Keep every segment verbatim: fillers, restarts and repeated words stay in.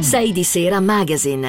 sei di Sera Magazine.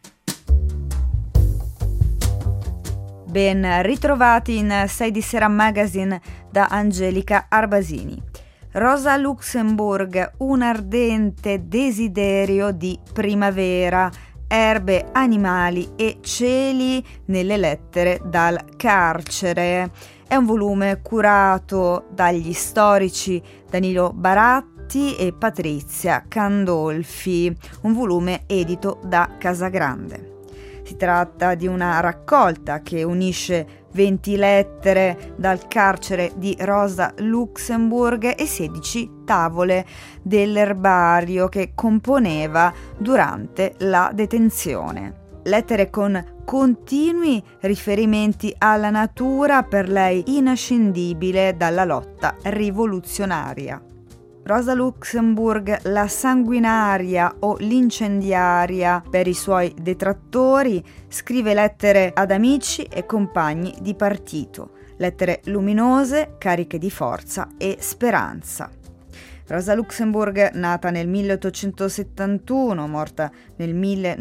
Ben ritrovati in sei di Sera Magazine da Angelica Arbasini. Rosa Luxemburg, un ardente desiderio di primavera, erbe, animali e cieli nelle lettere dal carcere. È un volume curato dagli storici Danilo Baratti e Patrizia Candolfi, un volume edito da Casagrande. Si tratta di una raccolta che unisce venti lettere dal carcere di Rosa Luxemburg e sedici tavole dell'erbario che componeva durante la detenzione. Lettere con continui riferimenti alla natura, per lei inascindibile dalla lotta rivoluzionaria. Rosa Luxemburg, la sanguinaria o l'incendiaria per i suoi detrattori, scrive lettere ad amici e compagni di partito, lettere luminose, cariche di forza e speranza. Rosa Luxemburg, nata nel milleottocentosettantuno, morta nel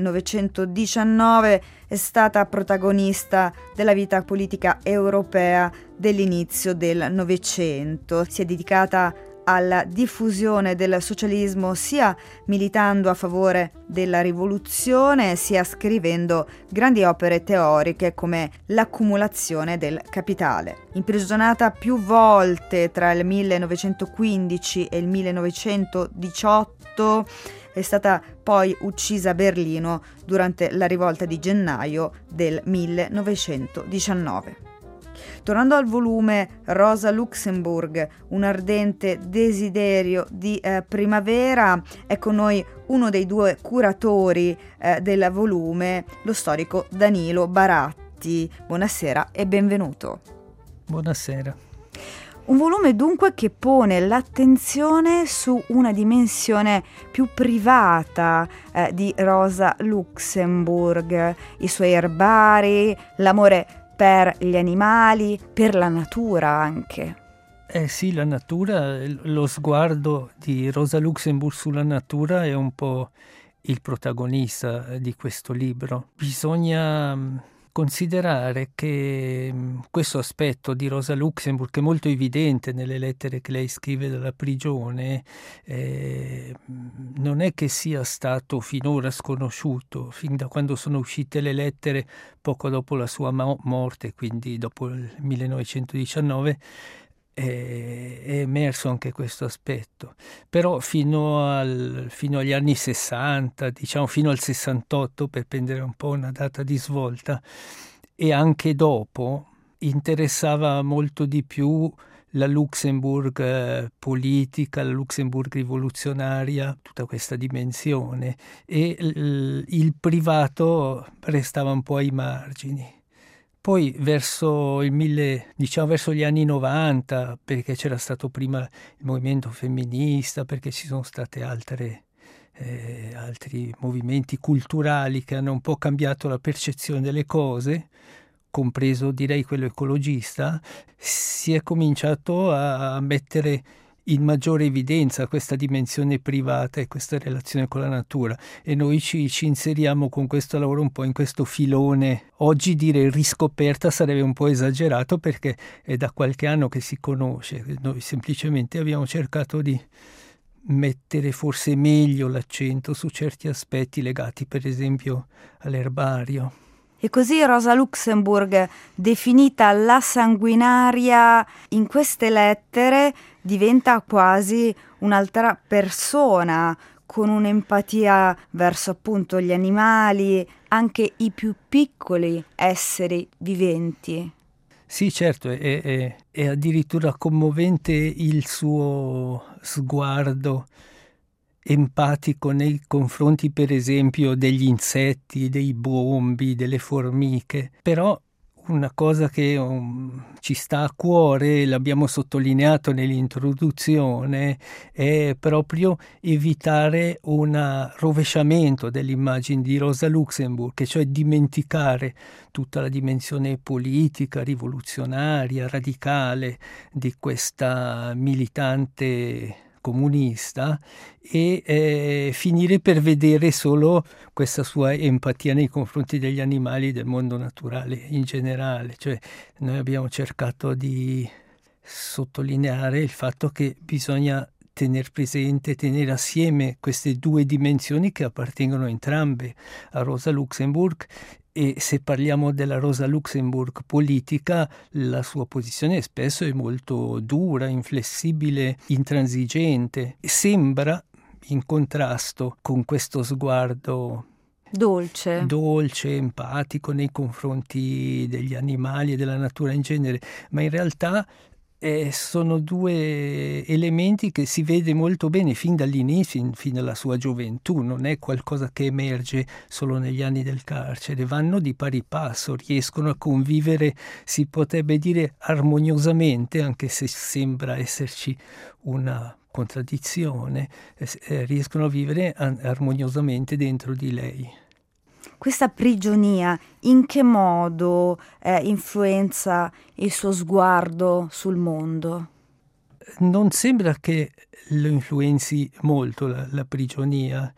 millenovecentodiciannove, è stata protagonista della vita politica europea dell'inizio del Novecento. Si è dedicata alla diffusione del socialismo sia militando a favore della rivoluzione sia scrivendo grandi opere teoriche come L'accumulazione del capitale. Imprigionata più volte tra il millenovecentoquindici e il millenovecentodiciotto, è stata poi uccisa a Berlino durante la rivolta di gennaio del millenovecentodiciannove. Tornando al volume Rosa Luxemburg, un ardente desiderio di eh, primavera, è con noi uno dei due curatori eh, del volume, lo storico Danilo Baratti. Buonasera e benvenuto. Buonasera. Un volume dunque che pone l'attenzione su una dimensione più privata eh, di Rosa Luxemburg, i suoi erbari, l'amore per gli animali, per la natura anche. Eh sì, la natura, lo sguardo di Rosa Luxemburg sulla natura è un po' il protagonista di questo libro. Bisogna considerare che questo aspetto di Rosa Luxemburg, che è molto evidente nelle lettere che lei scrive dalla prigione, eh, non è che sia stato finora sconosciuutto. Fin da quando sono uscite le lettere poco dopo la sua mo- morte, quindi dopo il millenovecentodiciannove, è emerso anche questo aspetto. Però fino, al, fino agli anni sessanta, diciamo fino al sessantotto, per prendere un po' una data di svolta, e anche dopo, interessava molto di più la Luxemburg eh, politica, la Luxemburg rivoluzionaria, tutta questa dimensione, e l- il privato restava un po' ai margini. Poi verso il mille, diciamo verso gli anni novanta, perché c'era stato prima il movimento femminista, perché ci sono state altre, eh, altri movimenti culturali che hanno un po' cambiato la percezione delle cose, compreso direi quello ecologista, si è cominciato a mettere in maggiore evidenza questa dimensione privata e questa relazione con la natura, e noi ci, ci inseriamo con questo lavoro un po' in questo filone. Oggi dire riscoperta sarebbe un po' esagerato, perché è da qualche anno che si conosce. Noi semplicemente abbiamo cercato di mettere forse meglio l'accento su certi aspetti legati per esempio all'erbario. E così Rosa Luxemburg, definita la sanguinaria, in queste lettere diventa quasi un'altra persona, con un'empatia verso appunto gli animali, anche i più piccoli esseri viventi. Sì, certo, è, è, è addirittura commovente il suo sguardo empatico nei confronti per esempio degli insetti, dei bombi, delle formiche. Però una cosa che um, ci sta a cuore, l'abbiamo sottolineato nell'introduzione, è proprio evitare un rovesciamento dell'immagine di Rosa Luxemburg, cioè dimenticare tutta la dimensione politica, rivoluzionaria, radicale di questa militante comunista e eh, finire per vedere solo questa sua empatia nei confronti degli animali e del mondo naturale in generale. Cioè, noi abbiamo cercato di sottolineare il fatto che bisogna tenere presente, tenere assieme queste due dimensioni che appartengono entrambe a Rosa Luxemburg. E se parliamo della Rosa Luxemburg politica, la sua posizione spesso è molto dura, inflessibile, intransigente. Sembra in contrasto con questo sguardo dolce, dolce, empatico nei confronti degli animali e della natura in genere, ma in realtà Eh, sono due elementi che si vede molto bene fin dall'inizio, fin, fin dalla sua gioventù, non è qualcosa che emerge solo negli anni del carcere, vanno di pari passo, riescono a convivere, si potrebbe dire armoniosamente, anche se sembra esserci una contraddizione, eh, riescono a vivere armoniosamente dentro di lei. Questa prigionia in che modo eh, influenza il suo sguardo sul mondo? Non sembra che lo influenzi molto la, la prigionia,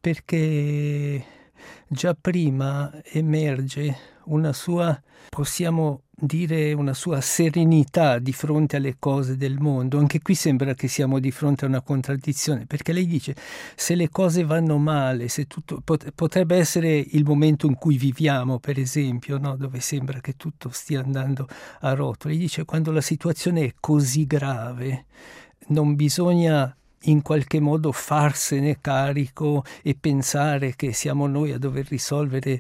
perché già prima emerge una sua, possiamo dire, una sua serenità di fronte alle cose del mondo. Anche qui sembra che siamo di fronte a una contraddizione, perché lei dice se le cose vanno male, se tutto pot- potrebbe essere il momento in cui viviamo, per esempio, no? Dove sembra che tutto stia andando a rotoli. Dice quando la situazione è così grave non bisogna in qualche modo farsene carico e pensare che siamo noi a dover risolvere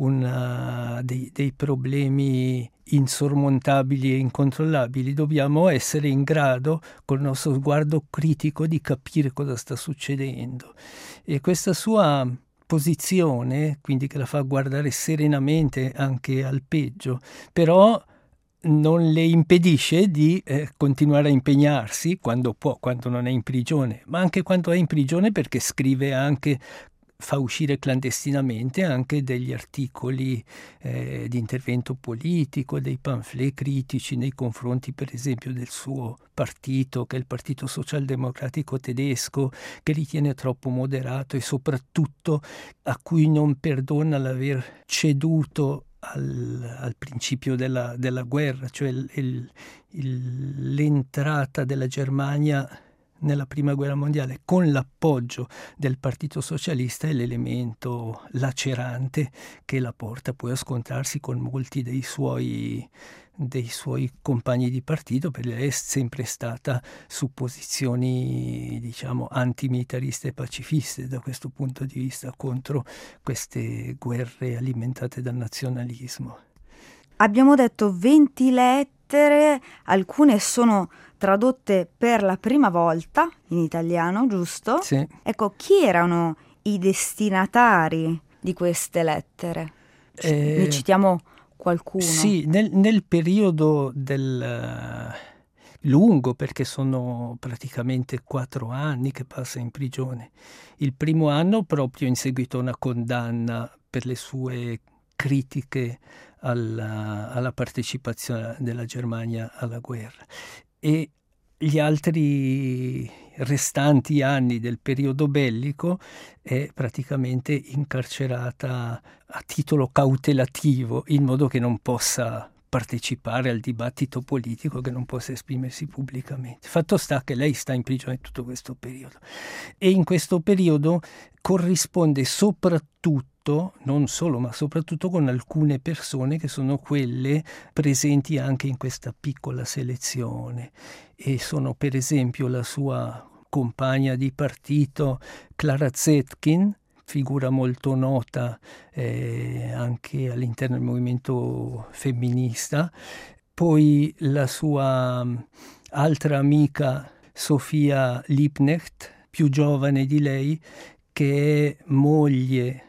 una, dei, dei problemi insormontabili e incontrollabili. Dobbiamo essere in grado, col nostro sguardo critico, di capire cosa sta succedendo. E questa sua posizione, quindi che la fa guardare serenamente anche al peggio, però non le impedisce di eh, continuare a impegnarsi quando può, quando non è in prigione, ma anche quando è in prigione, perché scrive anche, fa uscire clandestinamente anche degli articoli eh, di intervento politico, dei pamphlet critici nei confronti per esempio del suo partito, che è il Partito Socialdemocratico Tedesco, che ritiene troppo moderato e soprattutto a cui non perdona l'aver ceduto Al, al principio della, della guerra, cioè il, il, il, l'entrata della Germania nella prima guerra mondiale con l'appoggio del Partito Socialista è l'elemento lacerante che la porta poi a scontrarsi con molti dei suoi dei suoi compagni di partito, perché lei è sempre stata su posizioni, diciamo, antimilitariste e pacifiste da questo punto di vista, contro queste guerre alimentate dal nazionalismo. Abbiamo detto venti lettere, alcune sono tradotte per la prima volta in italiano, giusto? Sì. Ecco, chi erano i destinatari di queste lettere? Eh, ne citiamo qualcuno? Sì, nel, nel periodo del uh, lungo, perché sono praticamente quattro anni che passa in prigione. Il primo anno proprio in seguito a una condanna per le sue critiche alla, alla partecipazione della Germania alla guerra. E gli altri restanti anni del periodo bellico è praticamente incarcerata a titolo cautelativo, in modo che non possa partecipare al dibattito politico, che non possa esprimersi pubblicamente. Fatto sta che lei sta in prigione tutto questo periodo e in questo periodo corrisponde soprattutto, non solo, ma soprattutto con alcune persone che sono quelle presenti anche in questa piccola selezione, e sono per esempio la sua compagna di partito Clara Zetkin, figura molto nota eh, anche all'interno del movimento femminista, poi la sua altra amica Sofia Liebknecht, più giovane di lei, che è moglie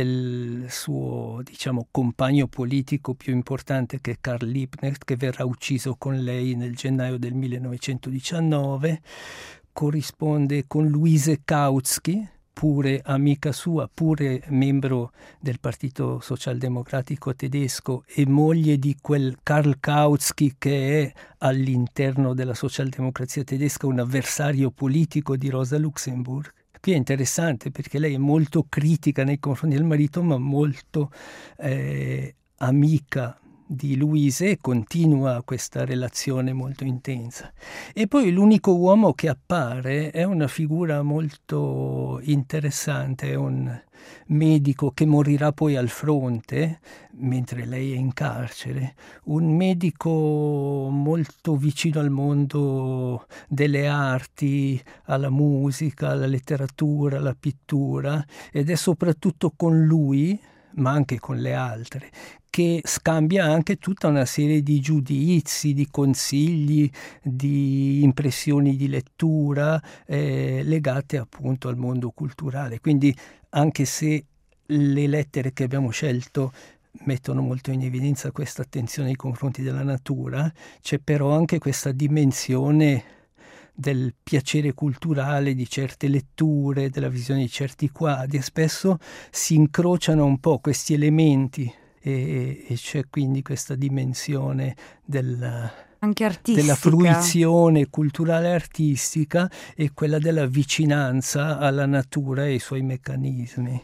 del suo, diciamo, compagno politico più importante, che è Karl Liebknecht, che verrà ucciso con lei nel gennaio del millenovecentodiciannove. Corrisponde con Luise Kautsky, pure amica sua, pure membro del Partito Socialdemocratico tedesco e moglie di quel Karl Kautsky che è all'interno della socialdemocrazia tedesca un avversario politico di Rosa Luxemburg. Qui è interessante perché lei è molto critica nei confronti del marito, ma molto eh, amica di Luise e continua questa relazione molto intensa. E poi l'unico uomo che appare è una figura molto interessante, è un medico che morirà poi al fronte mentre lei è in carcere, un medico molto vicino al mondo delle arti, alla musica, alla letteratura, alla pittura, ed è soprattutto con lui, ma anche con le altre, che scambia anche tutta una serie di giudizi, di consigli, di impressioni di lettura eh, legate appunto al mondo culturale. Quindi anche se le lettere che abbiamo scelto mettono molto in evidenza questa attenzione nei confronti della natura, c'è però anche questa dimensione del piacere culturale di certe letture, della visione di certi quadri, e spesso si incrociano un po' questi elementi e, e c'è quindi questa dimensione del, anche artistica, della fruizione culturale artistica e quella della vicinanza alla natura e ai suoi meccanismi.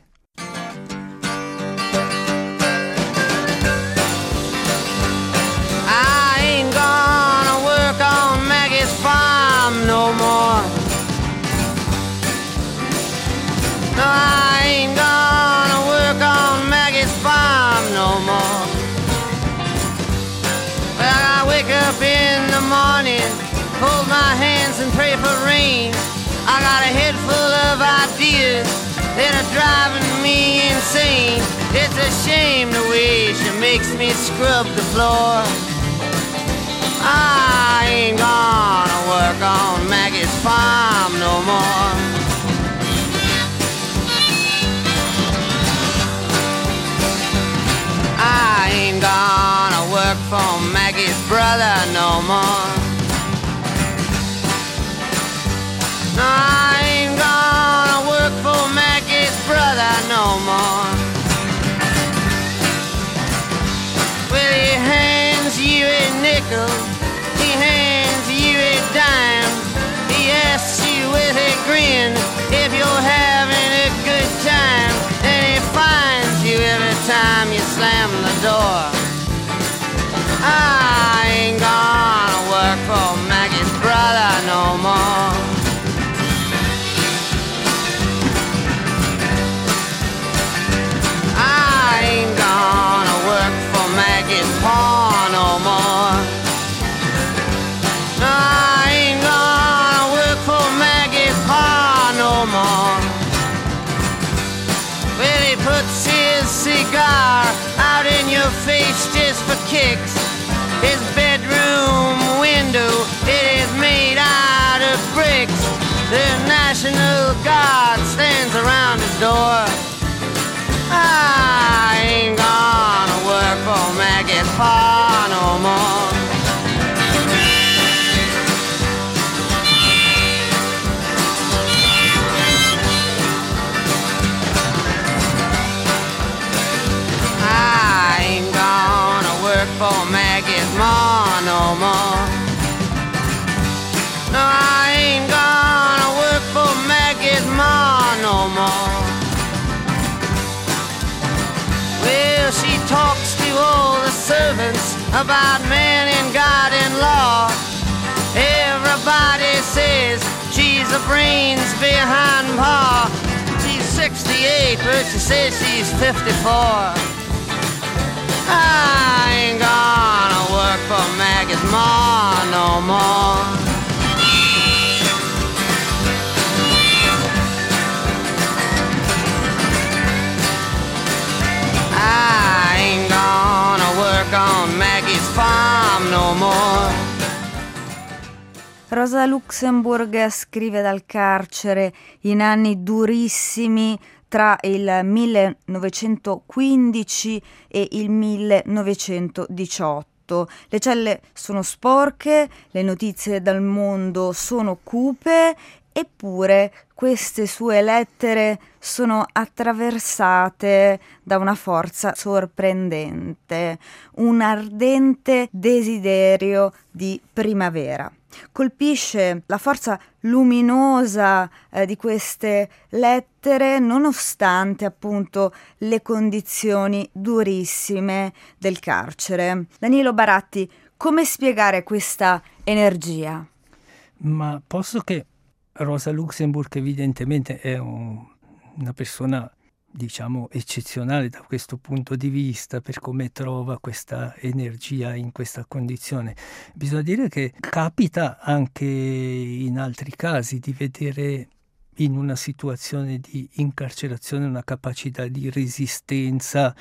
No more. No, I ain't gonna work on Maggie's farm no more. Well, I wake up in the morning, hold my hands and pray for rain. I got a head full of ideas that are driving me insane. It's a shame the way she makes me scrub the floor. I ain't gonna work on Maggie's farm no more. I ain't gonna work for Maggie's brother no more. No, I ain't gonna work for Maggie's brother no more. Well, he hands you a nickel, he hands you a dime, he asks you with a grin if you're having a good time, and he finds you every time you slam the door. I ain't gonna work for Maggie's brother no more. I ain't gonna work for Maggie's pa no more. No, I ain't gonna work for Maggie's pa no more. Well, he puts his cigar out in your face just for kicks. His bedroom window, it is made out of bricks. The National Guard stands around his door. I ain't gonna work for Maggie's pa no more. I ain't gonna work for Maggie's ma no more. No, I ain't gonna work for Maggie's ma no more. Well, she talks to all the servants about man and God and law. Everybody says she's the brains behind pa. She's sixty-eight, but she says she's fifty-four. I ain't gonna work for Maggie's ma no more. I ain't gonna work on Maggie's farm no more. Rosa Luxemburg scrive dal carcere in anni durissimi tra il millenovecentoquindici e il millenovecentodiciotto. Le celle sono sporche, le notizie dal mondo sono cupe eppure queste sue lettere sono attraversate da una forza sorprendente, un ardente desiderio di primavera. Colpisce la forza luminosa eh, di queste lettere nonostante appunto le condizioni durissime del carcere. Danilo Baratti, come spiegare questa energia? Ma posso che Rosa Luxemburg evidentemente è un, una persona, diciamo, eccezionale da questo punto di vista, per come trova questa energia in questa condizione. Bisogna dire che capita anche in altri casi di vedere in una situazione di incarcerazione una capacità di resistenza,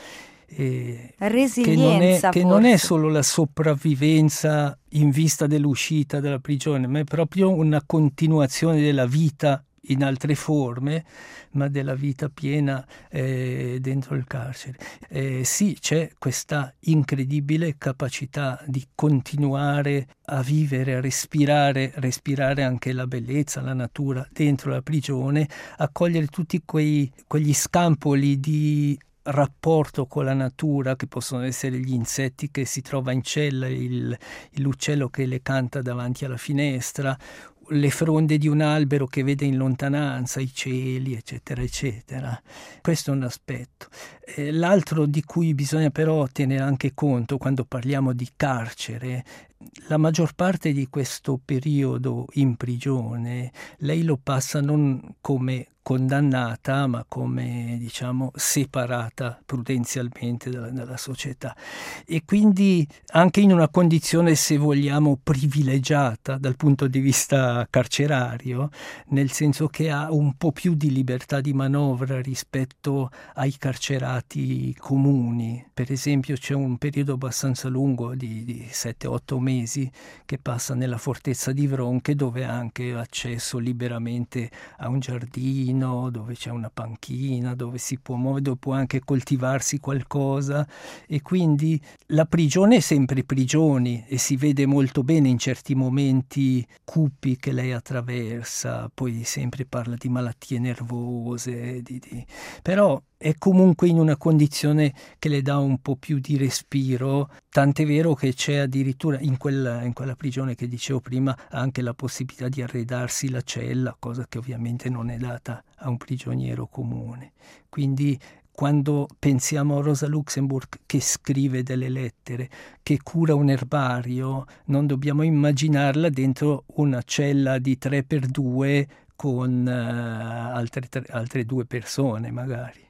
eh, resilienza, che, non è, che non è solo la sopravvivenza in vista dell'uscita dalla prigione, ma è proprio una continuazione della vita in altre forme, ma della vita piena eh, dentro il carcere. Eh, sì, c'è questa incredibile capacità di continuare a vivere, a respirare, respirare anche la bellezza, la natura dentro la prigione, a cogliere tutti quei, quegli scampoli di rapporto con la natura, che possono essere gli insetti che si trova in cella, il, l'uccello che le canta davanti alla finestra, le fronde di un albero che vede in lontananza, i cieli, eccetera, eccetera. Questo è un aspetto. Eh, l'altro di cui bisogna però tenere anche conto quando parliamo di carcere, la maggior parte di questo periodo in prigione lei lo passa non come condannata, ma come, diciamo, separata prudenzialmente dalla, dalla società, e quindi anche in una condizione, se vogliamo, privilegiata dal punto di vista carcerario, nel senso che ha un po' più di libertà di manovra rispetto ai carcerati comuni. Per esempio c'è un periodo abbastanza lungo di, di sette otto mesi che passa nella fortezza di Vronche, dove ha anche accesso liberamente a un giardino, dove c'è una panchina, dove si può muovere, dove può anche coltivarsi qualcosa, e quindi la prigione è sempre prigione e si vede molto bene in certi momenti cupi che lei attraversa. Poi sempre parla di malattie nervose, di, di... però è comunque in una condizione che le dà un po' più di respiro, tant'è vero che c'è addirittura in quella, in quella prigione che dicevo prima anche la possibilità di arredarsi la cella, cosa che ovviamente non è data a un prigioniero comune. Quindi quando pensiamo a Rosa Luxemburg che scrive delle lettere, che cura un erbario, non dobbiamo immaginarla dentro una cella di tre per due con uh, altre, tre, altre due persone magari.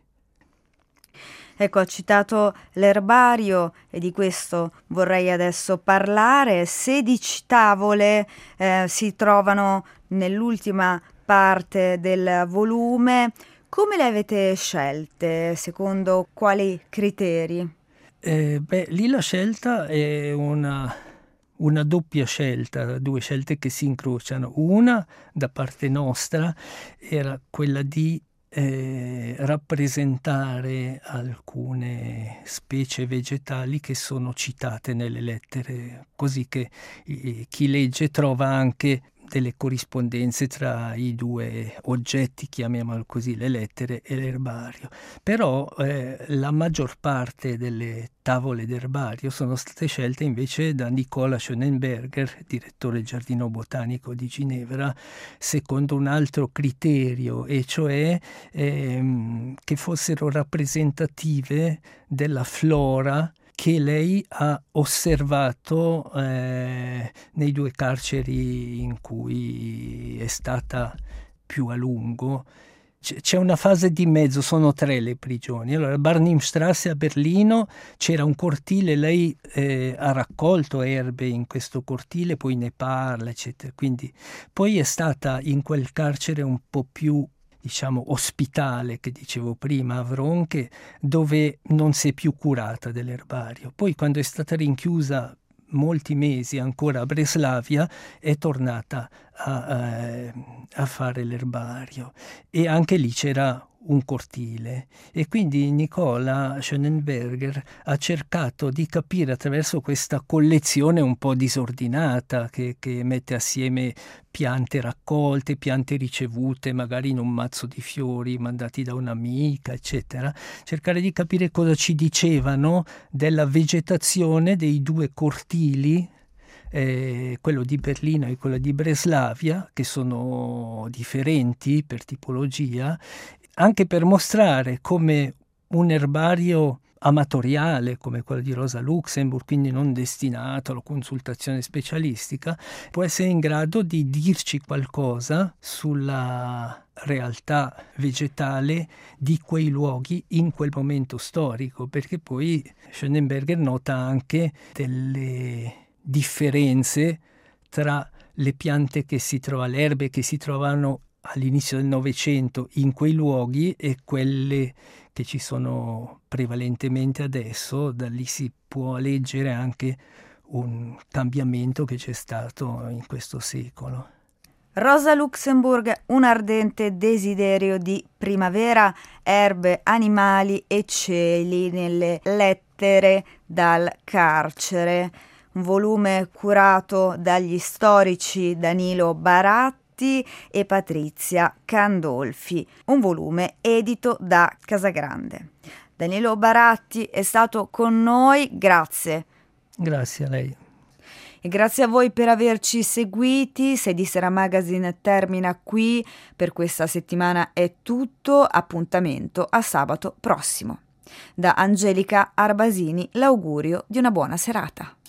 Ecco, ha citato l'erbario e di questo vorrei adesso parlare. sedici tavole eh, si trovano nell'ultima parte del volume. Come le avete scelte? Secondo quali criteri? Eh, beh, lì la scelta è una, una doppia scelta, due scelte che si incrociano. Una, da parte nostra, era quella di Eh, rappresentare alcune specie vegetali che sono citate nelle lettere, così che eh, chi legge trova anche delle corrispondenze tra i due oggetti, chiamiamolo così, le lettere e l'erbario. Però eh, la maggior parte delle tavole d'erbario sono state scelte invece da Nicola Schönenberger, direttore del Giardino Botanico di Ginevra, secondo un altro criterio, e cioè ehm, che fossero rappresentative della flora che lei ha osservato eh, nei due carceri in cui è stata più a lungo. C'è una fase di mezzo, sono tre le prigioni. Allora, a Barnimstrasse a Berlino c'era un cortile, lei eh, ha raccolto erbe in questo cortile, poi ne parla, eccetera. Quindi, poi è stata in quel carcere un po' più, diciamo, ospitale, che dicevo prima, a Vronche, dove non si è più curata dell'erbario. Poi quando è stata rinchiusa molti mesi ancora a Breslavia è tornata a, a, a fare l'erbario, e anche lì c'era un cortile, e quindi Nicola Schönenberger ha cercato di capire attraverso questa collezione un po' disordinata che, che mette assieme piante raccolte, piante ricevute magari in un mazzo di fiori mandati da un'amica, eccetera, cercare di capire cosa ci dicevano della vegetazione dei due cortili, Eh, quello di Berlino e quello di Breslavia, che sono differenti per tipologia, anche per mostrare come un erbario amatoriale come quello di Rosa Luxemburg, quindi non destinato alla consultazione specialistica, può essere in grado di dirci qualcosa sulla realtà vegetale di quei luoghi in quel momento storico, perché poi Schönenberger nota anche delle differenze tra le piante che si trovano, le erbe che si trovano all'inizio del Novecento in quei luoghi e quelle che ci sono prevalentemente adesso. Da lì si può leggere anche un cambiamento che c'è stato in questo secolo. Rosa Luxemburg, un ardente desiderio di primavera, erbe, animali e cieli nelle lettere dal carcere. Un volume curato dagli storici Danilo Baratti e Patrizia Candolfi, un volume edito da Casagrande. Danilo Baratti è stato con noi, grazie. Grazie a lei. E grazie a voi per averci seguiti. sei di Sera Magazine termina qui, per questa settimana è tutto, appuntamento a sabato prossimo. Da Angelica Arbasini l'augurio di una buona serata.